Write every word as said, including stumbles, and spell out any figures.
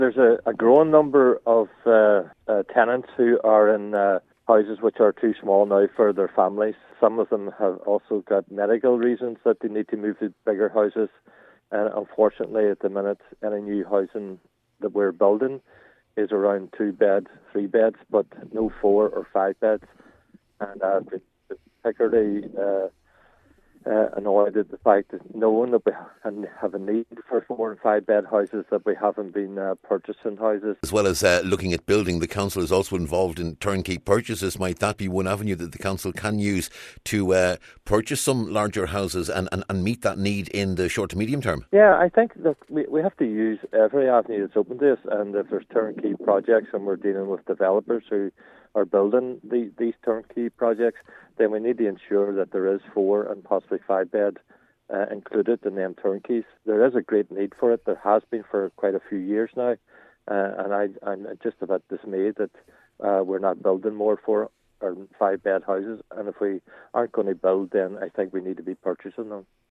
There's a, a growing number of uh, uh, tenants who are in uh, houses which are too small now for their families. Some of them have also got medical reasons that they need to move to bigger houses. And unfortunately, at the minute, any new housing that we're building is around two beds, three beds, but no four or five beds. And uh, particularly uh, uh, annoyed at the fact that knowing that we have a need for four and five bed houses, that we haven't been uh, purchasing houses. As well as uh, looking at building, the council is also involved in turnkey purchases. Might that be one avenue that the council can use to uh, purchase some larger houses and, and, and meet that need in the short to medium term? Yeah, I think that we, we have to use every avenue that's open to us, and if there's turnkey projects and we're dealing with developers who are building the, these turnkey projects, then we need to ensure that there is four and possibly five bed uh, included in them turnkeys. There is a great need for it. There has been for quite a few years now, uh, and I, I'm just a bit dismayed that uh, we're not building more four or five bed houses. And if we aren't going to build, then I think we need to be purchasing them.